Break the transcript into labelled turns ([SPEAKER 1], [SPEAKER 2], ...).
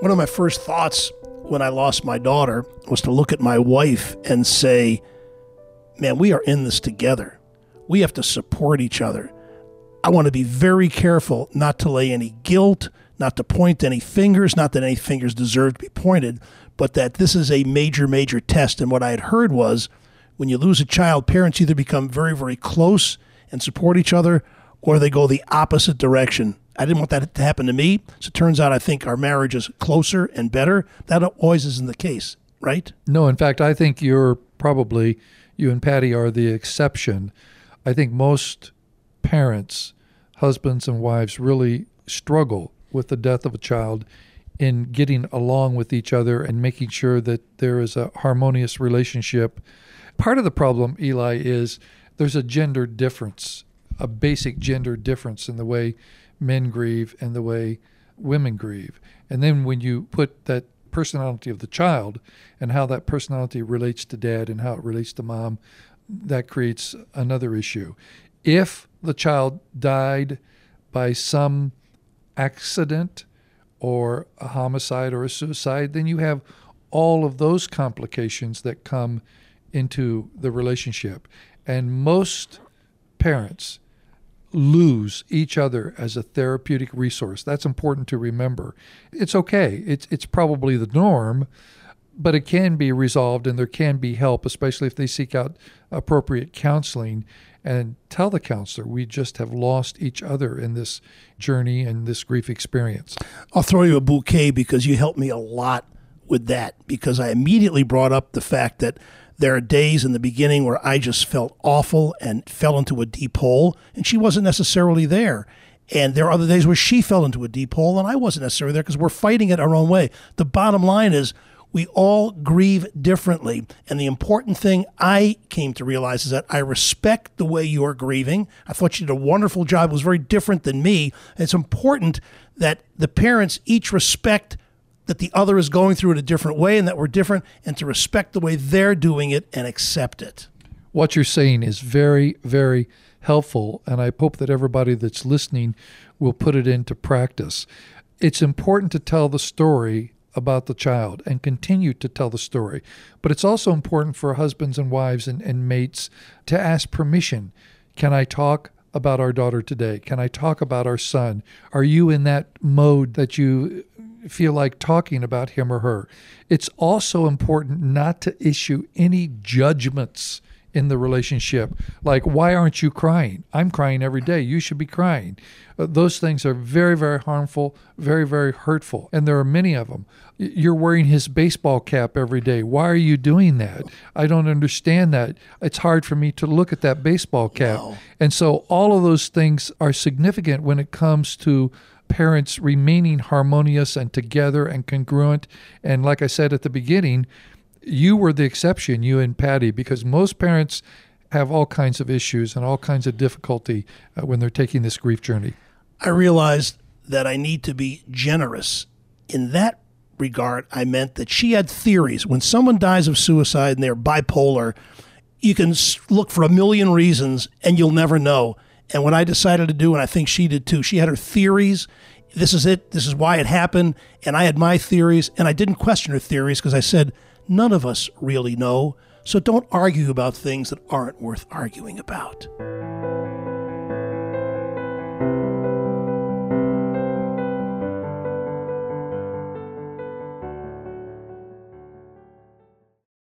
[SPEAKER 1] One of my first thoughts when I lost my daughter was to look at my wife and say, man, we are in this together. We have to support each other. I want to be very careful not to lay any guilt, not to point any fingers, not that any fingers deserve to be pointed, but that this is a major, major test. And what I had heard was when you lose a child, parents either become very, very close and support each other, or they go the opposite direction. I didn't want that to happen to me. So it turns out I think our marriage is closer and better. That always isn't the case, right?
[SPEAKER 2] No, in fact, I think you and Patty are the exception. I think most parents, husbands and wives, really struggle with the death of a child in getting along with each other and making sure that there is a harmonious relationship. Part of the problem, Eli, is there's a gender difference, a basic gender difference in the way men grieve and the way women grieve. And then when you put that personality of the child and how that personality relates to dad and how it relates to mom, that creates another issue. If the child died by some accident or a homicide or a suicide, then you have all of those complications that come into the relationship. And most parents lose each other as a therapeutic resource. That's important to remember. It's okay. It's probably the norm, but it can be resolved and there can be help, especially if they seek out appropriate counseling and tell the counselor, we just have lost each other in this journey and this grief experience.
[SPEAKER 1] I'll throw you a bouquet because you helped me a lot with that, because I immediately brought up the fact that there are days in the beginning where I just felt awful and fell into a deep hole, and she wasn't necessarily there. And there are other days where she fell into a deep hole and I wasn't necessarily there because we're fighting it our own way. The bottom line is we all grieve differently. And the important thing I came to realize is that I respect the way you're grieving. I thought you did a wonderful job. It was very different than me. It's important that the parents each respect that the other is going through it a different way and that we're different, and to respect the way they're doing it and accept it.
[SPEAKER 2] What you're saying is very, very helpful, and I hope that everybody that's listening will put it into practice. It's important to tell the story about the child and continue to tell the story, but it's also important for husbands and wives and mates to ask permission. Can I talk about our daughter today? Can I talk about our son? Are you in that mode that you feel like talking about him or her? It's also important not to issue any judgments in the relationship, like, why aren't you crying? I'm crying every day. You should be crying. Those things are very, very harmful, very, very hurtful, and there are many of them. You're wearing his baseball cap every day. Why are you doing that? I don't understand that. It's hard for me to look at that baseball cap.
[SPEAKER 1] No.
[SPEAKER 2] And so all of those things are significant when it comes to parents remaining harmonious and together and congruent. And like I said at the beginning, you were the exception, you and Patty, because most parents have all kinds of issues and all kinds of difficulty when they're taking this grief journey.
[SPEAKER 1] I realized that I need to be generous. In that regard, I meant that she had theories. When someone dies of suicide and they're bipolar, you can look for a million reasons and you'll never know. And what I decided to do, and I think she did too, she had her theories. This is it. This is why it happened. And I had my theories, and I didn't question her theories because I said, none of us really know, so don't argue about things that aren't worth arguing about.